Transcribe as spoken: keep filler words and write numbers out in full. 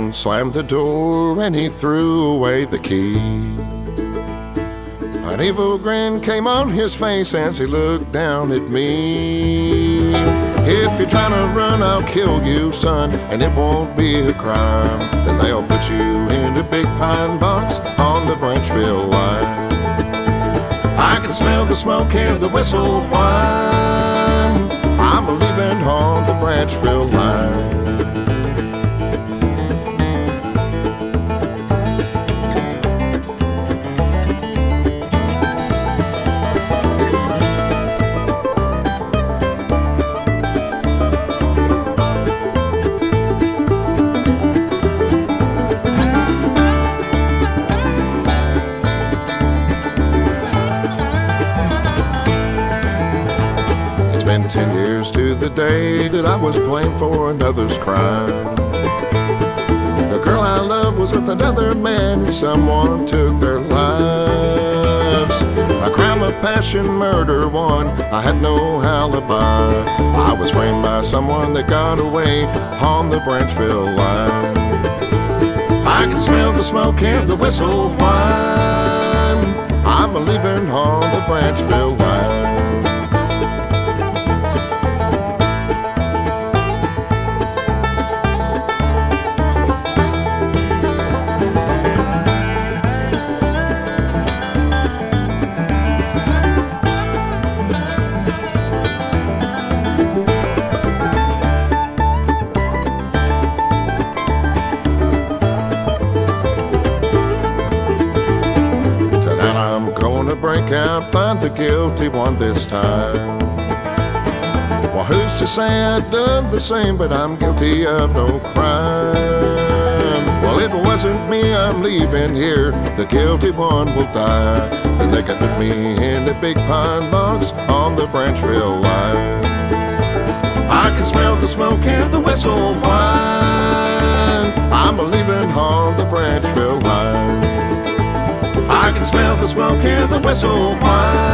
Someone slammed the door and he threw away the key. An evil grin came on his face as he looked down at me. If you're trying to run, I'll kill you, son, and it won't be a crime. Then they'll put you in a big pine box on the Branchville line. I can smell the smoke, hear the whistle whine. I'm leaving on the Branchville line. Been ten years to the day that I was blamed for another's crime. The girl I loved was with another man and someone took their lives. A crime of passion, murder one, I had no alibi. I was framed by someone that got away on the Branchville line. I can smell the smoke, hear the whistle whine. I'm leaving on the Branchville line. Break out, find the guilty one this time. Well, who's to say I'd done the same, but I'm guilty of no crime. Well, if it wasn't me, I'm leaving here. The guilty one will die. Then they can put me in a big pine box on the Branchville line. I can smell the smoke, hear the whistle whine. I'm leaving on the Branchville line. I can smell the smoke, hear the whistle whine.